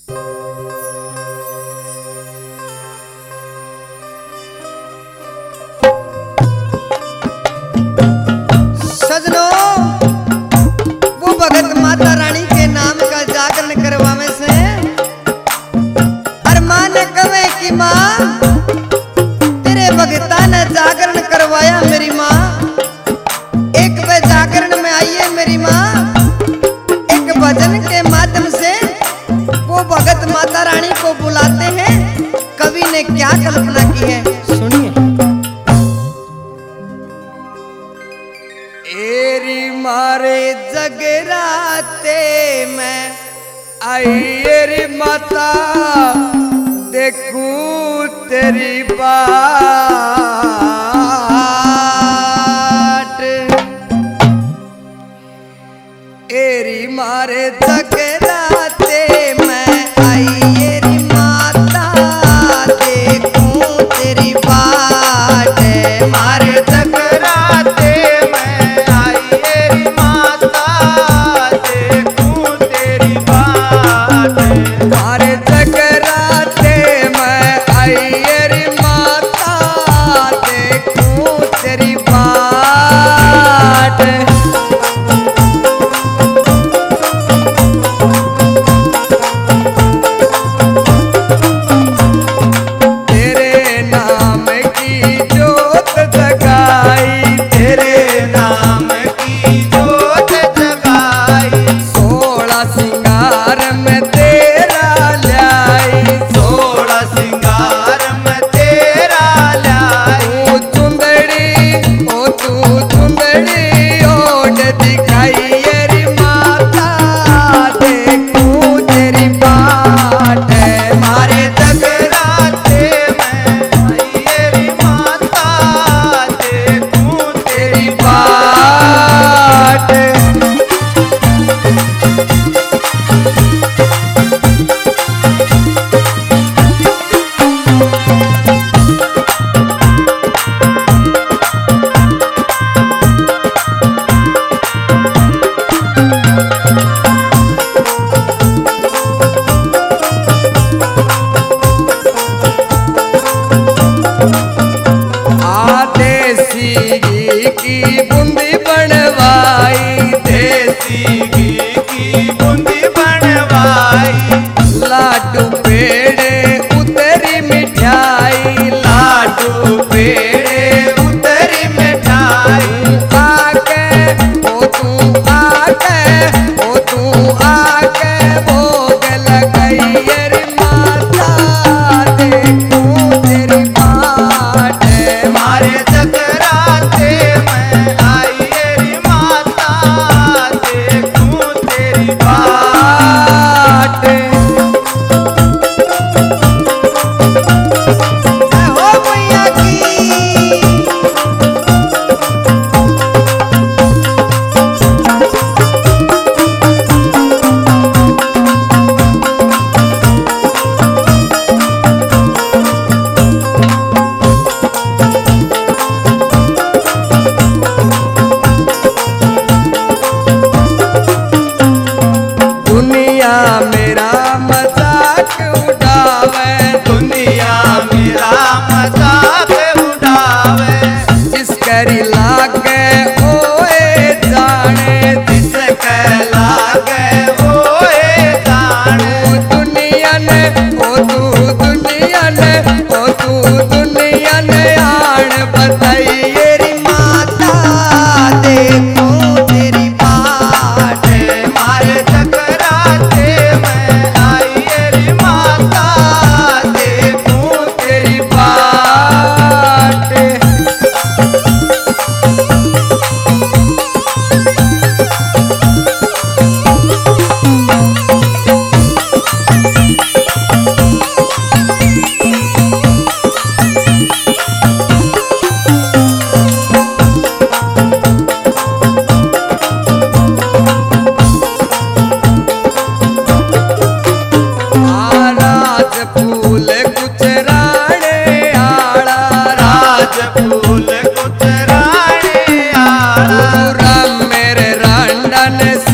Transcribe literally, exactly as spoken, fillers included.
क्या कल्पना की है, सुनिए। एरी मारे जगराते में आई एरी माता देखूं तेरी बाट। एरी मारे जगराते में आई एरी माता देखूं तेरी बाट। मारे जगराते में आई एरी माता देखूं तेरी बाट। मारे जगराते में आई एरी माता देखूं तेरी बाट। की बूंदी बनवाई, देसी घी की बूंदी बनवाई। लाडू पेड़े उतरी मिठाई, लाडू पेड़े उतरी मिठाई। आके ओ तू आके ओ तू आके भोग लगाई एरी माता देखूं तेरी बाट। मारे जगराते में आई एरी माता देखूं तेरी बाट। हो मैया की दुनिया मेरा मजाक उड़ावे, दुनिया मेरा मजाक उड़ावे। जिस करी लागे ओए जाने, जिस के लागे ओए जाने। दुनिया ने ओ तू दुनिया ने ओ तू दुनिया ने आन बताई एरी माता देखूं तेरी बाट। मारे जगराते में आई एरी माता देखूं तेरी बाट। राज फूल गुजराने आला, राज फूल गुजराने आला। मेरे रांडन